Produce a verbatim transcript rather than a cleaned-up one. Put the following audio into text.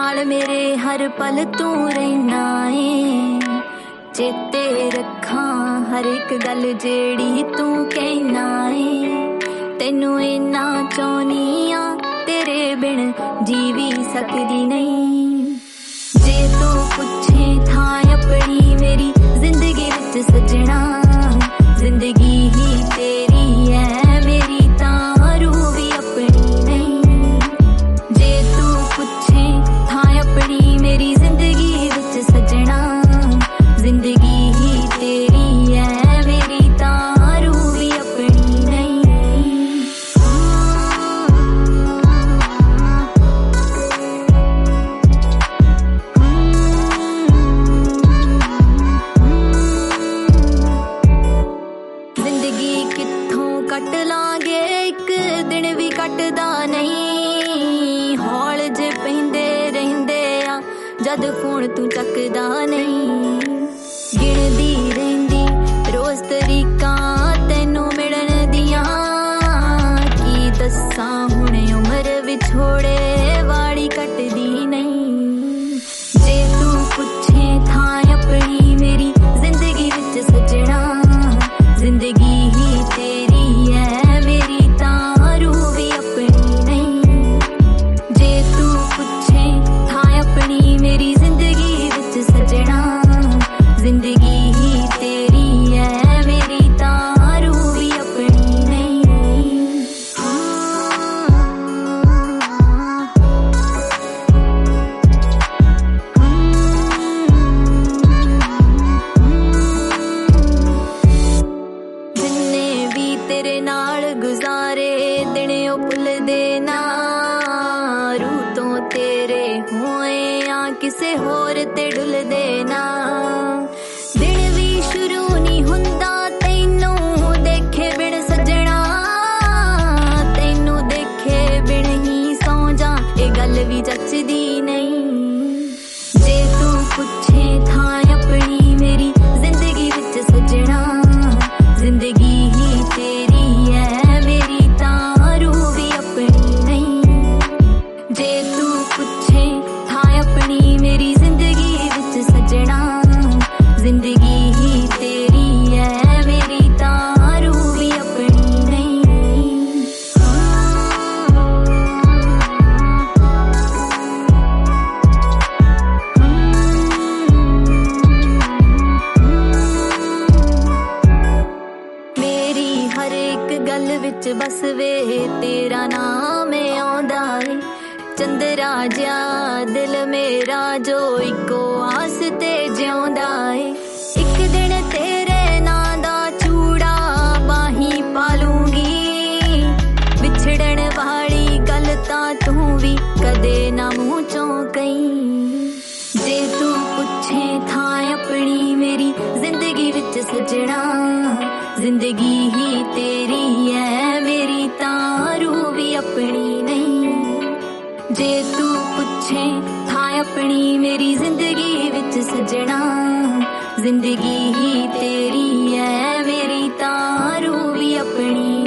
नाल मेरे हर पल तू रहना है। चेते रखा हर एक गल जेड़ी तू कहना है। तेनू इन्ना चाहनी आ तेरे बिन जी भी सकदी नहीं। जे तू पुछे था अपनी मेरी जिंदगी विच सजना, जिंदगी ही तेरी है मेरी तां रूह भी अपनी नहीं। जे तू पुछे था अपनी मेरी जिंदगी विच सजना, जिंदगी ही तेरी है मेरी तां रूह भी अपनी नहीं। जिंदगी कित्थों कट लांगे एक दिन भी कटदा नहीं। हौल जे पैंदे रहिंदे आ जद फोन तू चकदा नहीं। गिणदी रहिंदी रोज तरीका तैनू मिलन दियां, की दस्सां हुण उमर विछोड़े वाड़ी कटदी नहीं। जे तू पुछे था अपनी मेरी जिंदगी विच सजना, जिंदगी ही तेरी है मेरी तां रूह भी अपनी नहीं। जे तू पुछे था अपनी मेरी जिंदगी विच सजना, जिंदगी ही तेरी है मेरी तां रूह भी अपनी नहीं। जिन्ने भी तेरे नाल गुजारे दिन ओ भुलदे ना, रूह तो तेरे होए आ किसे होर ते डुलदे ना। दिन भी शुरू नहीं हुंदा तैनू देखे बिन सजना, तैनू देखे बिन ही सौ जा ए गल भी जचदी नहीं। जे तू पुछे था अपनी मेरी जिंदगी विच सजना, जिंदगी ही तेरी है मेरी तां रूह भी अपनी नहीं। जे तू पुछे था अपनी मेरी जिंदगी विच सजना, जिंदगी ही तेरी है मेरी तां रूह भी अपनी नहीं। मेरी हर एक गल विच बस वे तेरा नाम आउंदा है। चंदरा जिया दिल मेरा जो इको आस ते जिउंदा है। एक दिन तेरे नां दा चूड़ा बाही पालूंगी, विछड़न वाली गल तां तू भी कदे ना मूंह चों कहीं। जे तू पुछे था अपनी मेरी जिंदगी विच सजना, जिंदगी ही तेरी है मेरी तां रूह भी अपनी नहीं। जे तू पुछे था अपनी मेरी जिंदगी विच सजना, जिंदगी ही तेरी है मेरी तां रूह भी अपनी